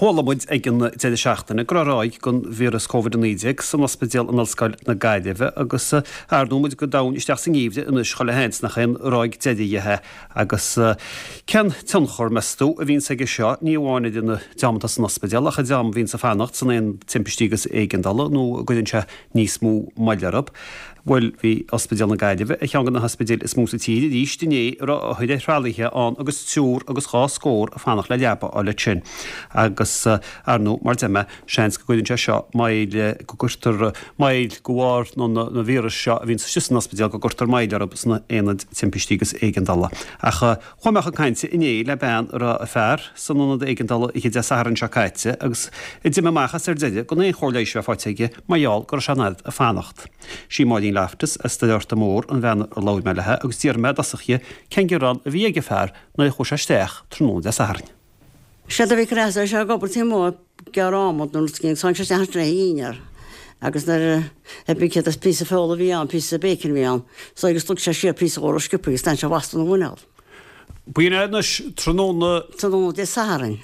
Cholamuid ag an téidir seachtainna goráid gon vírus COVID-19 san ospidéal an Alscoil na Gaiileheh agus ardúmuid go dain isteach san gíomhde in is chola hens nach chéan ráig déideithe agus cean tunchor meú a bhín sa seo ní bháinid in deamanta san ospidéal a chu deam hín sa fannacht san éon timptígus éigendala nó goinn se níos mú mailearab. Bhfuil hí ospidéal na Gaiileheh a cheangan na hospidéal is músa tíide díostainé ra chuide thrálaithe an agus túr agus chá scór a fannach le leaba á le sin. Agus arnú mar deime seans go goinn seo maile go gurtar mail gohhair nó na vírus seo a bhín sa sisan ospidéal go gurtar mailearab na éad timptígus éigendala. Acha chuimecha cainte iné le ben ra a fearr san nóna éigendala i de saharann se caiite agus I d machchas deide go é chóirléis a fáiteige maiall gur seanad a fannacht. Sí máilín leftas a staidirta mór an bhean ar láid meilethe agus tíarme asachie cen gurrán a bhí aige fearr na chuis steach tróna de saharann. Se a bhí creasa se gobartí mó gerámod nó cin san se teachtra íar agus heb ik het pí fóla bhí an pí bécin bhí an, so agus tu sé sé pí ó skipa sten se wastan bhúneil. Buine tróna de saharann.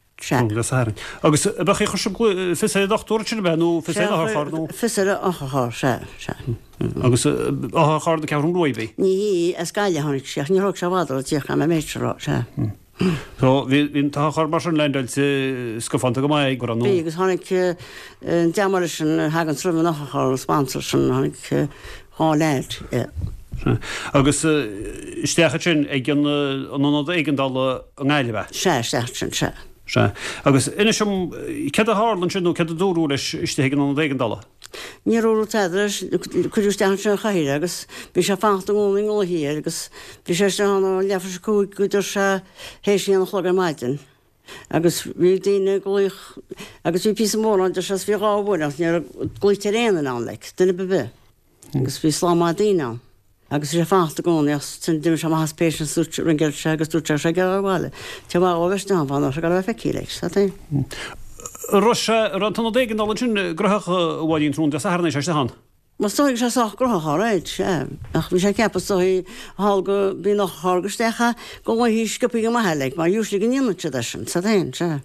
Agus bach chu fi dochtúir sin benú fi charú. Fisar a se. Agus chá de ceún roiibí. Ní a scaile hánig seach ní rog se bhádal tíocha me méitrá se. So hín tá chu mar an leindil scofanta go mai go anú. Agus hánig deamara sin hagan trúm nachá sponsor sin hánig há leid. Agus stecha sin ag an éigendal an Gaiileheh. Se. Agus ina sem ce a hálan sinú ce a dúrú leis istethe an éigendala. Ní úrú teidir chuústean sin chair agus bhí se fáta gúning ó hí agus bhí sé an lefar se cúig goidir se hééis an chlog maidin. Agus bhí daine gluich agus bhí pí mór an se bhí gáhúach ní gluite réan an le duna bebé. Agus bhí slá daine. Agus sé fásta gcóna san dim sem haspéisian súte ringil se agus dúte se bhile. Te bh áhast an bhna se go bheith feici sa. Rosa tan éigendala sin grocha bháilín trún de saharna sé han. Má stoigh se soach grocha réid sé. Ach bhí sé cepa soí há go bí nach hágastecha go bhfuil hí scipaí go maileigh, mar dúsla go níonte sin sa daon se.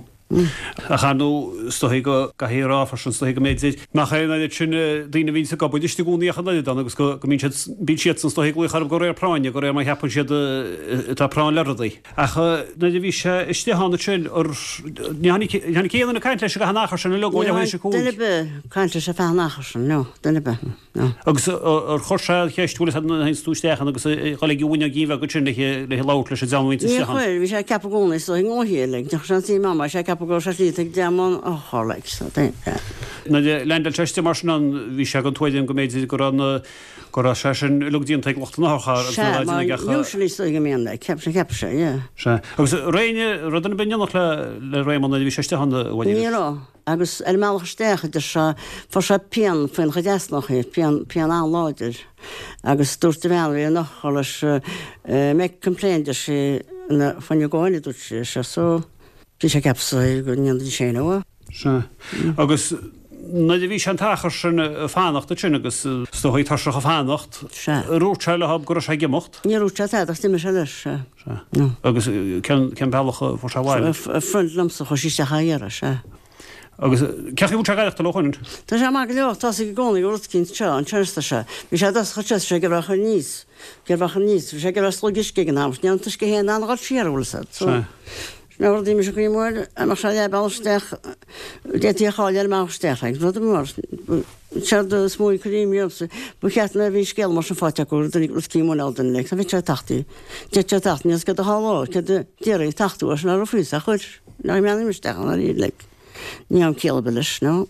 A chanú stoí go gahéráfar san stoí go méid nach chéna sin daine vín go buidirtí gúnaícha leiad agus go mín bí siad san stoí goich go réir práine go réir mai hepa siad tá prán leraí. Acha na bhí sé istí hána sin neanna céanna na caiint leis go nachar sin le ggóile se cú. Duine be caiinte se fe nachar sin nó duine be. Agus ar chorsa cheistúla hen stústeachan agus choleg bhúine gíh go sin le láir leis dehaint. Níir bhí sé cepa gúna so ngóhéleg san tí má sé go se líigh deán á háleg. Na leindal teiste mar an bhí se an tuaidim go méid go se sin lugdíon te locht nachá go ména ce sé. Agus réine rudan benach le réimna bhí seiste hanna bhhaine. Agus meach stecha de se for se pean faoin chu deasnach pean an láidir. agus dúirta bhealí nach cholas me compléinte sé fanne gáinine dút sé so bhí sé capsa go níon séanamha. Agus na bhí an tachar sin fánacht a sin agus stoí tarsa a fánacht rúteile hab go sé gemocht. Ní rúte tí se leis agus cen bealacha for se bhhail. Frundlamsa chu sí chahéire se. Agus ceú teachta lechainn. Tá sé má leochtá go gcónaí úcinn se an teirsta se. Bhí sé chu sé go bhcha níos ggurhacha níos, sé go slogis cé an hams, neantas go héana an gáil siarúlasa. Náir dí se go mór a se le ballsteach détí cháil másteach ru mór. Se smóí choíomsa bu cheatna bhí scéal mar an fáteú den címónáldan le, a bhí sé taí. Dé taníos go a háá ce déirí taú na a fúsa chuir ná meanimisteach an í le. Ní an céalbe leis nó.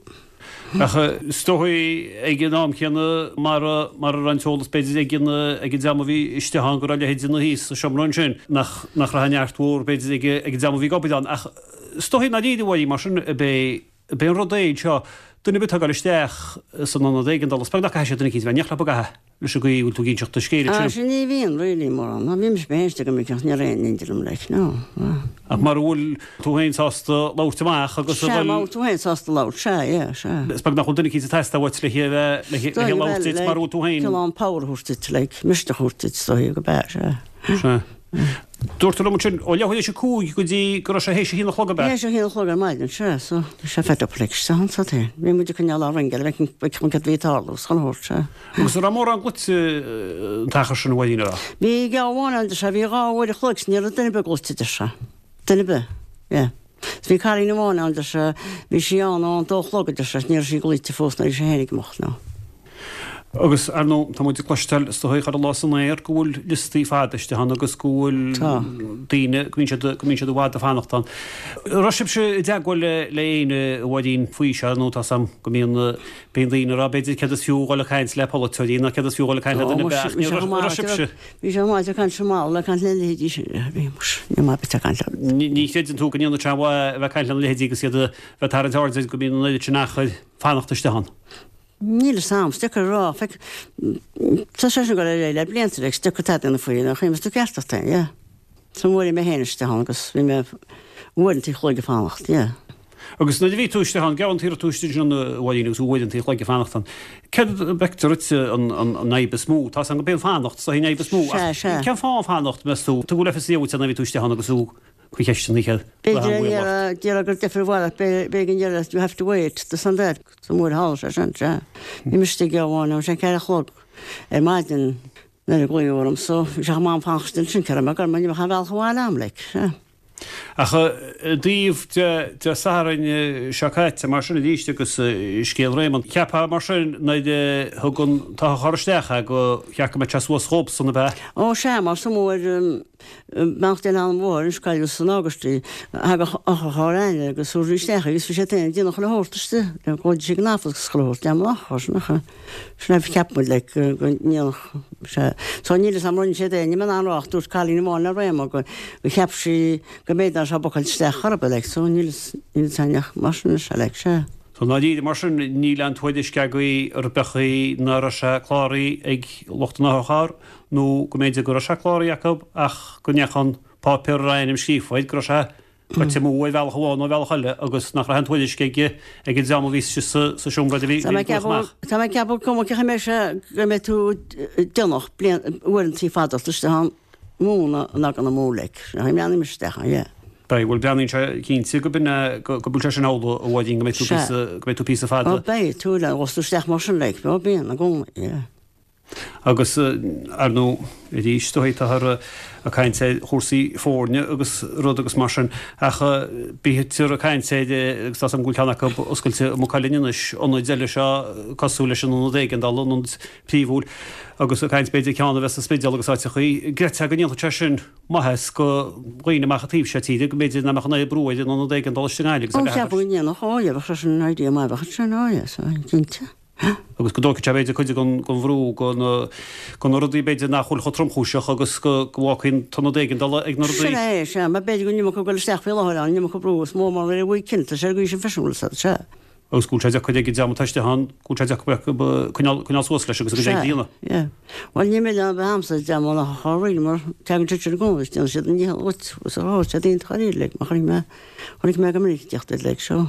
Stoí ag nám chéanna mar antólas beidir ag deama bhí isteán go le héidirna híos semrán sin nach raneartúr beidir ag deama bhí gobidán. Stoí na díidir bhhaí mar sin be rodéid seo duna bit gal isteach san an éigendal spe nach sé duna bheith neachla bagathe leis go íúil tú ginn teachta scéile. Sin ní bhíon réí mar an bhím béiste go meach ní réidirm leis nó. Ach mar bhfuil túhéinsásta láirteach agus túhéinsásta láir se. Spe nach chun duna cí testa bhait le láirtit mar túhéin. an powerhústit le misteútit stoí go b se. Dúirtar sin ó lehuiil sé cúig go dtí go sé hééis hína chlog be. Hé sé hína chlog maidin se sé fetoplex san sa té. Bhí muidir chuneal ringel le chun go bhítálas chuút se. Gus ra mór an gut tachar sin bhhaíine. Bhí gáháin se bhí gáhfuir chluigs ní a duine be gotíide se. Duine be, é. Bhí carína bháin an se bhí sé an dólogad se níor sí glíte fósna sé hénig mocht ná. Agus nó tá muid cloistel stoí chu lásan éir gohfuil listí fáiste han agus gúil daine míse do bhád a fánachtan. Roisib se deaghil le éine bhhaidín faoi se nó tá sam go míon ben líine a beidir ce fiúáil chaint le polína ce fiúáil chaint se. Bhí sé máid can seá le can lehédí bhímus má be ní sé tú ganíonna te bheith caiint le lehédí go siad bheit tar an táir go bíon leidir nachcha fánachtaiste han. Níle sam sticker rá fe sé go le bliantre stukatá na faoí nach chémas tú ceasta, ja. Tá móí mé héiste agus bhí me bhintí chluige fannacht, ja. Agus na bhí túiste an gan tíir túiste an bhhaíú bhhaidn tí chluige fannachtan. Ce betarite an naibbe smú, tá an go ben fannacht sa hí naibbe smú. Ce fá fannacht meú, tú le séú na bhí túiste hanna goú. Dear different big you have to wait the sun that some more house you must go on and check out chlog maidin na goim so má fástin sin ce me man ha bhil háin am le. Ach díomh de saharin seáite mar sinna díiste agus scéal réman. Ceappa mar sin naide thugann tá choristecha go cheacha me teasú schóp sanna be. Ó sé mar samóir mecht den an bhór scail san águstí háráine agus súríistecha gus sé té dí nach le hátaiste le góid sé náfa schlóir de nachcha sna ceapmu le Tá níle sam run sé déine man anrácht dús chalína mána réime go cheap sí go méid an se bochail stechar be le so níl taineach marna se le se. Tá ná dí mar sin níl an thuidir ceagaí ar bechaí ná a se chláirí ag lochtanachár nó go méidir go se chláirí Jacob ach go nechan pápéir rainin scífhaid go se te mú bhil háin bhil chaile agus nach an thuidir céige ag deam ví sa siúmra bhí. Tá me ceap cum ce mé se go mé tú denach blianúintí fadaliste han múna nach an móleg meannim stecha, ja. Bhfuil beanín cín go binna go bú sin ála bhhaidín go tú pí fada. Bé túla osú steach mar sin le be bíon a gom. Agus nó i dí stohéit a caiint sé chósaí fórne agus rud agus mar sin acha bí tú a caiint séide agus tá an gúilteannach oscailte mcalíis óid deile se cosú leis an dégan dal an príomhúil agus a caiint beidir ceanna bheits a spéideal agus áite chuí grete go níonta te sin maithes go roioine machatíh se tíide go méidir na mechana brúid an dégan dal sinnéile. Bhine nach háile sin idea mai bcha sin áas cinnte. Agus go dócha beidir chuide gon bhrú gon rudí beidir nach chuil chotromchúiseach agus go bhhain tanna dégan dal ag sé sé beidir go nimach go goil steach féáil nimach go brús mó mar bhfuil bhí cinnta sé go sin feisiúil se. Agus gúteide chu ag deam teiste han gúteide chuál suas leis agus go díana. Bhil ní mé bhamsa deamna háí mar tegann tuir gúis sé níá sé díon choí le mar chunig me go mí teachta le seo.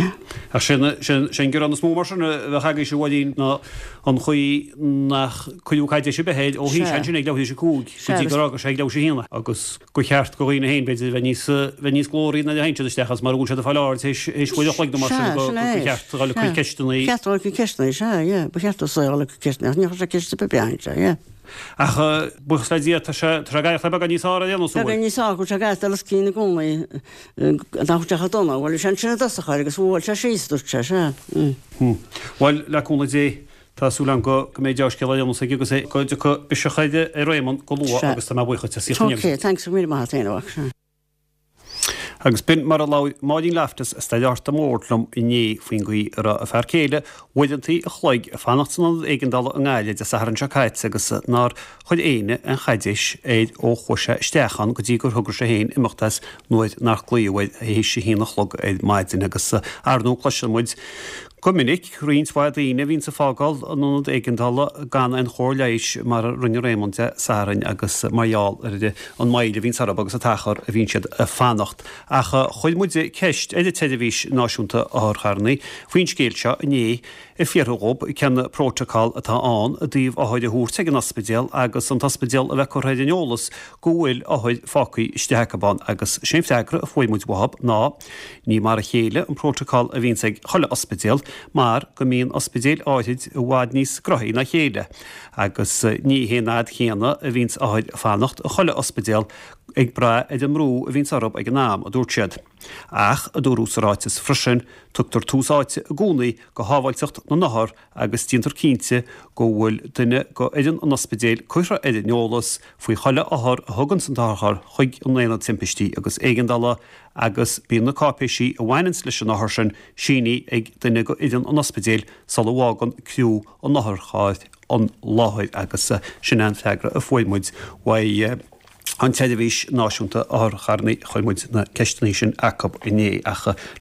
sin gur an smó mar sin bheit chaige sé bhhaín an chuí nach chuúchaide sé behéid ó hí sin ag leí sé cúg chutí go agus sé le sé héna agus go cheart go ína héin beidir níos glóí na hainte stechas mar úse a fáir éisfuideach le mar cheartáil chu ceistena. Cheartáil chu ceistena sé, ba cheartta sála chu ceistna, ní sé ceiste be beainte. Ach buchs le dí gaith le níos ára déanú. Níosá go se gaiist las cína gúna chutecha donna, bhil sin sinna dasachair agus bhil se síúirte se. Bhil leúna dé tásúlan go méid deisce leanú sa agus é goide chu bisechaide a réimman go lu agus tá buchaid sa síní. Thanks mí mátainach. Agus bin mar máidín leftas staidearta mórlumm I ní faoin goí ar a fearcéile, bhuiidirtaí a chloig a fannachtsan éigendal an gáile de saharan seáit agus ná chuid éine an chaidéis éiad ó chuise stechan go dtí gur thugur sé héin imachtas nuid nach glíomhid a hés sé hína chlog éid maidin agus arnú chluisimuid Gomininic rionshaid daine hín sa fágáil anúd éigendala gan an chóirléis mar rinne rémonte sarin agus maiall an maile hín sarab agus a tachar a bhín siad a fannacht. Acha chuid muide ceist éidir televís náisiúnta áthcharnaí, faoin scéil seo inné i fiarthóp cean protocol atá an a dtíobh áhaid a thuúrte an ospidéal agus an ospidéal a bheith chu réidirneolalas go bhfuil áhaid fácaí isteachchabán agus séimteagra a foiimúid wahab ná ní mar a chéile an protocol a bhín ag cholle ospidéal mar go míon ospidéal áid bhád níos grothí na chéile. Agus ní héanaad chéana a bhíns áid fannacht a cholle ospidéal ag bra ag an mrú a bhíns arab ag an náam a dúirt siad. Ach a dúrúsaráitis frisin tugtar túsáite a gúnaí go hábhailtecht na nahar agus tíontar cínte go bhfuil duine go éidir an ospidéal chuithre éidir neolalas faoi cholle áthar a thugann san táthar chuig an éana timpistí agus éigendala agus bíon na cápéisí a bhhainins leis an nahar sin síní ag duine go éidir an ospidéal sal bhágan ciú an nahar cháid an láthid agus sin an feagra a foiimmuid an televís náisiúnta áthcharnaí chuimmuid na ceistení sin acab inné acha